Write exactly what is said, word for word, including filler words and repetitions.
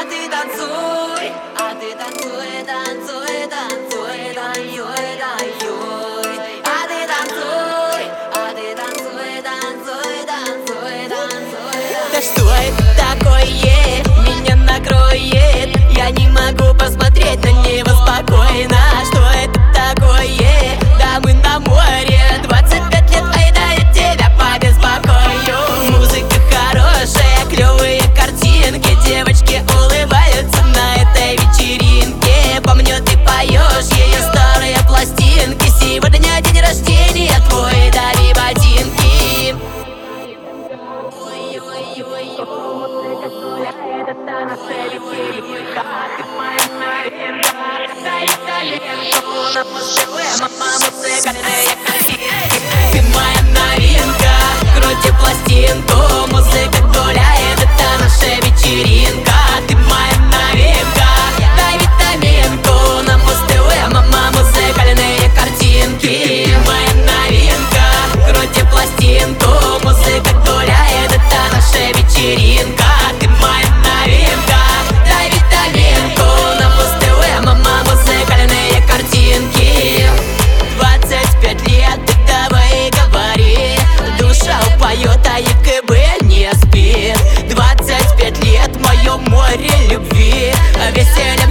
ты танцуй, а ты танцуй, танцуй, танцуй, танцуй, танцуй. А ты танцуй, а ты танцуй, танцуй, танцуй, танцуй. Да что это такое? Меня накроет. Я не могу посмотреть на него спокойно. Что это такое? Да мы на море. Двадцать пять лет, ай да я тебя побеспокою. Музыка хорошая, клевые картинки. Девочки улыбаются на этой вечеринке. Помню, ты поешь ее старые пластинки. Сегодня день рождения твой, дари ботинки. Ой-ой-ой-ой, музыка гуляет, это наша вечеринка. Ты моя новинка, дай таленту. На Муз-ТВ, мама, музыкальные картинки. Ты моя новинка, крути пластинку. Музыка гуляет, это наша вечеринка. Ты моя новинка, дай витаминку. На Муз-ТВ, мама, музыкальные картинки. Ты моя новинка, крути пластинку. Музыка гуляет, это наша вечеринка. Ты моя новинка, дай витаминку. На Муз-ТВ, мама, музыкальные картинки. Двадцать пять лет, ты давай говори. Душа упоет, а ЕКБ не спит. Двадцать пять лет, мое море любви. Веселя